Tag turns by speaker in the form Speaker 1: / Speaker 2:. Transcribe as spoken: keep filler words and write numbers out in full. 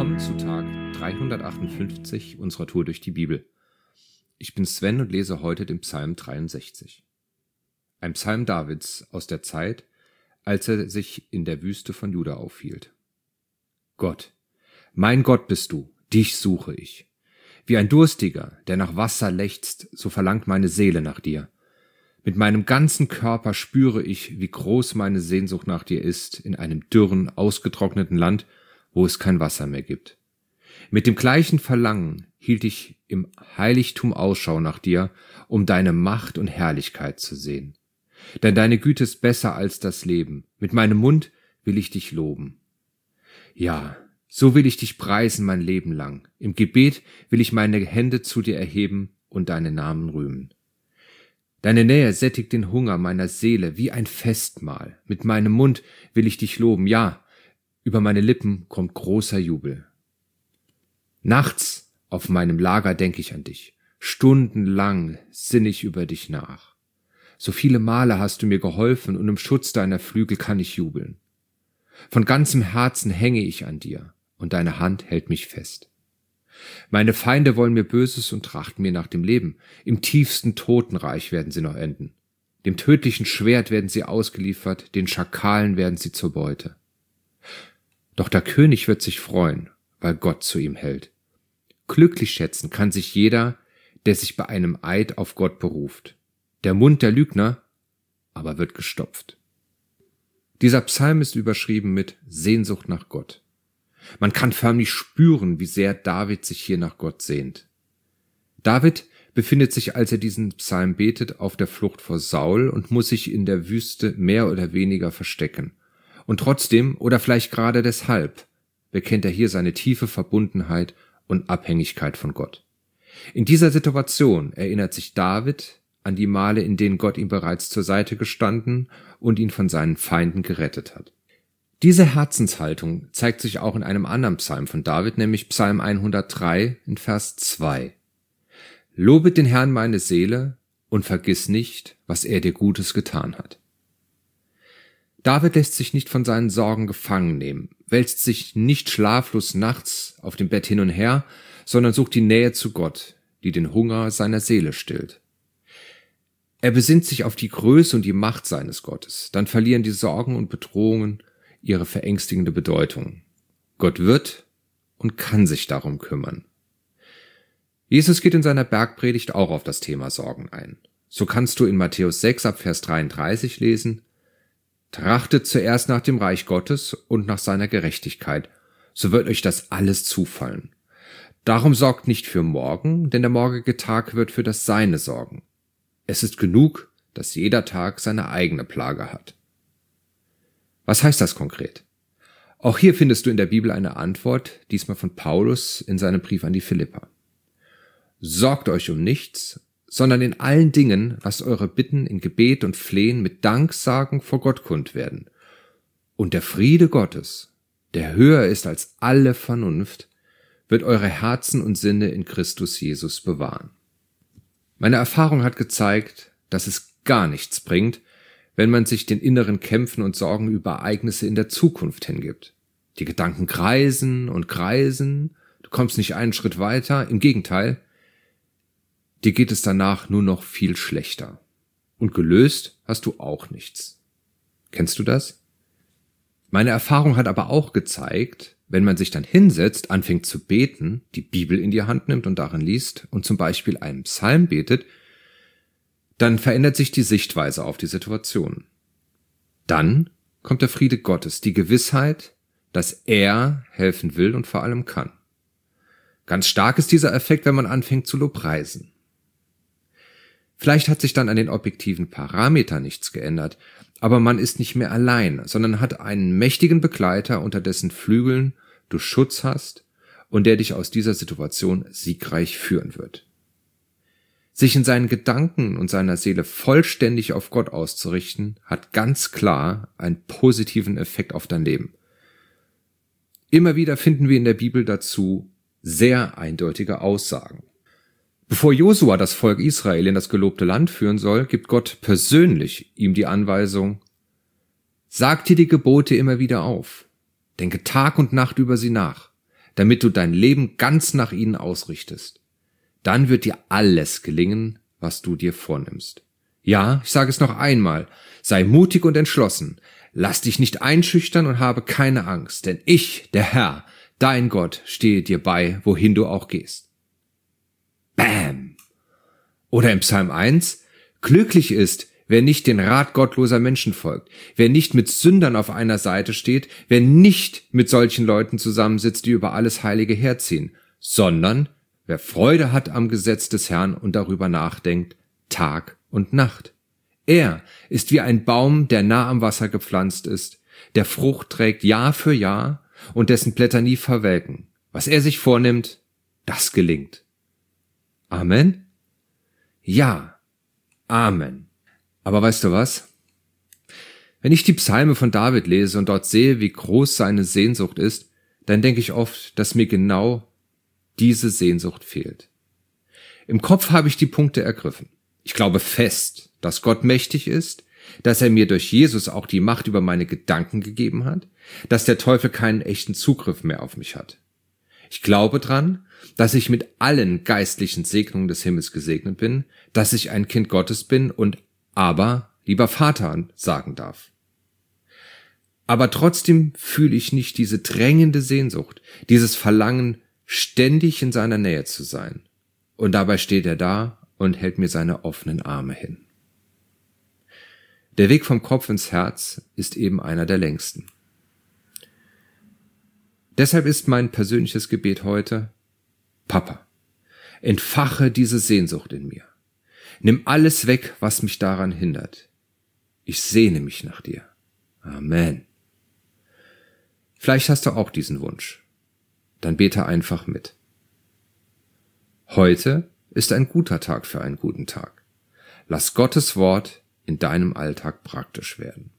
Speaker 1: Willkommen zu Tag dreihundertachtundfünfzig unserer Tour durch die Bibel. Ich bin Sven und lese heute den Psalm dreiundsechzig. Ein Psalm Davids aus der Zeit, als er sich in der Wüste von Juda aufhielt. Gott, mein Gott bist du, dich suche ich. Wie ein Durstiger, der nach Wasser lechzt, so verlangt meine Seele nach dir. Mit meinem ganzen Körper spüre ich, wie groß meine Sehnsucht nach dir ist, in einem dürren, ausgetrockneten Land, wo es kein Wasser mehr gibt. Mit dem gleichen Verlangen hielt ich im Heiligtum Ausschau nach dir, um deine Macht und Herrlichkeit zu sehen. Denn deine Güte ist besser als das Leben. Mit meinem Mund will ich dich loben. Ja, so will ich dich preisen mein Leben lang. Im Gebet will ich meine Hände zu dir erheben und deinen Namen rühmen. Deine Nähe sättigt den Hunger meiner Seele wie ein Festmahl. Mit meinem Mund will ich dich loben. Ja, über meine Lippen kommt großer Jubel. Nachts auf meinem Lager denke ich an dich. Stundenlang sinne ich über dich nach. So viele Male hast du mir geholfen und im Schutz deiner Flügel kann ich jubeln. Von ganzem Herzen hänge ich an dir und deine Hand hält mich fest. Meine Feinde wollen mir Böses und trachten mir nach dem Leben. Im tiefsten Totenreich werden sie noch enden. Dem tödlichen Schwert werden sie ausgeliefert, den Schakalen werden sie zur Beute. Doch der König wird sich freuen, weil Gott zu ihm hält. Glücklich schätzen kann sich jeder, der sich bei einem Eid auf Gott beruft. Der Mund der Lügner aber wird gestopft. Dieser Psalm ist überschrieben mit Sehnsucht nach Gott. Man kann förmlich spüren, wie sehr David sich hier nach Gott sehnt. David befindet sich, als er diesen Psalm betet, auf der Flucht vor Saul und muss sich in der Wüste mehr oder weniger verstecken. Und trotzdem, oder vielleicht gerade deshalb, bekennt er hier seine tiefe Verbundenheit und Abhängigkeit von Gott. In dieser Situation erinnert sich David an die Male, in denen Gott ihm bereits zur Seite gestanden und ihn von seinen Feinden gerettet hat. Diese Herzenshaltung zeigt sich auch in einem anderen Psalm von David, nämlich Psalm hundertdrei in Vers zwei. Lobet den Herrn meine Seele und vergiss nicht, was er dir Gutes getan hat. David lässt sich nicht von seinen Sorgen gefangen nehmen, wälzt sich nicht schlaflos nachts auf dem Bett hin und her, sondern sucht die Nähe zu Gott, die den Hunger seiner Seele stillt. Er besinnt sich auf die Größe und die Macht seines Gottes, dann verlieren die Sorgen und Bedrohungen ihre verängstigende Bedeutung. Gott wird und kann sich darum kümmern. Jesus geht in seiner Bergpredigt auch auf das Thema Sorgen ein. So kannst du in Matthäus sechs ab Vers dreiunddreißig lesen: Trachtet zuerst nach dem Reich Gottes und nach seiner Gerechtigkeit, so wird euch das alles zufallen. Darum sorgt nicht für morgen, denn der morgige Tag wird für das Seine sorgen. Es ist genug, dass jeder Tag seine eigene Plage hat. Was heißt das konkret? Auch hier findest du in der Bibel eine Antwort, diesmal von Paulus in seinem Brief an die Philipper. Sorgt euch um nichts, sondern in allen Dingen lasst eure Bitten in Gebet und Flehen mit Danksagen vor Gott kund werden. Und der Friede Gottes, der höher ist als alle Vernunft, wird eure Herzen und Sinne in Christus Jesus bewahren. Meine Erfahrung hat gezeigt, dass es gar nichts bringt, wenn man sich den inneren Kämpfen und Sorgen über Ereignisse in der Zukunft hingibt. Die Gedanken kreisen und kreisen, du kommst nicht einen Schritt weiter, im Gegenteil, dir geht es danach nur noch viel schlechter. Und gelöst hast du auch nichts. Kennst du das? Meine Erfahrung hat aber auch gezeigt, wenn man sich dann hinsetzt, anfängt zu beten, die Bibel in die Hand nimmt und darin liest und zum Beispiel einen Psalm betet, dann verändert sich die Sichtweise auf die Situation. Dann kommt der Friede Gottes, die Gewissheit, dass er helfen will und vor allem kann. Ganz stark ist dieser Effekt, wenn man anfängt zu lobpreisen. Vielleicht hat sich dann an den objektiven Parametern nichts geändert, aber man ist nicht mehr allein, sondern hat einen mächtigen Begleiter, unter dessen Flügeln du Schutz hast und der dich aus dieser Situation siegreich führen wird. Sich in seinen Gedanken und seiner Seele vollständig auf Gott auszurichten, hat ganz klar einen positiven Effekt auf dein Leben. Immer wieder finden wir in der Bibel dazu sehr eindeutige Aussagen. Bevor Josua das Volk Israel in das gelobte Land führen soll, gibt Gott persönlich ihm die Anweisung: Sag dir die Gebote immer wieder auf, denke Tag und Nacht über sie nach, damit du dein Leben ganz nach ihnen ausrichtest. Dann wird dir alles gelingen, was du dir vornimmst. Ja, ich sage es noch einmal, sei mutig und entschlossen, lass dich nicht einschüchtern und habe keine Angst, denn ich, der Herr, dein Gott, stehe dir bei, wohin du auch gehst. Bam! Oder im Psalm eins, glücklich ist, wer nicht den Rat gottloser Menschen folgt, wer nicht mit Sündern auf einer Seite steht, wer nicht mit solchen Leuten zusammensitzt, die über alles Heilige herziehen, sondern wer Freude hat am Gesetz des Herrn und darüber nachdenkt, Tag und Nacht. Er ist wie ein Baum, der nah am Wasser gepflanzt ist, der Frucht trägt Jahr für Jahr und dessen Blätter nie verwelken. Was er sich vornimmt, das gelingt. Amen? Ja, Amen. Aber weißt du was? Wenn ich die Psalme von David lese und dort sehe, wie groß seine Sehnsucht ist, dann denke ich oft, dass mir genau diese Sehnsucht fehlt. Im Kopf habe ich die Punkte ergriffen. Ich glaube fest, dass Gott mächtig ist, dass er mir durch Jesus auch die Macht über meine Gedanken gegeben hat, dass der Teufel keinen echten Zugriff mehr auf mich hat. Ich glaube dran, dass ich mit allen geistlichen Segnungen des Himmels gesegnet bin, dass ich ein Kind Gottes bin und aber, lieber Vater, sagen darf. Aber trotzdem fühle ich nicht diese drängende Sehnsucht, dieses Verlangen, ständig in seiner Nähe zu sein. Und dabei steht er da und hält mir seine offenen Arme hin. Der Weg vom Kopf ins Herz ist eben einer der längsten. Deshalb ist mein persönliches Gebet heute: Papa, entfache diese Sehnsucht in mir. Nimm alles weg, was mich daran hindert. Ich sehne mich nach dir. Amen. Vielleicht hast du auch diesen Wunsch. Dann bete einfach mit. Heute ist ein guter Tag für einen guten Tag. Lass Gottes Wort in deinem Alltag praktisch werden.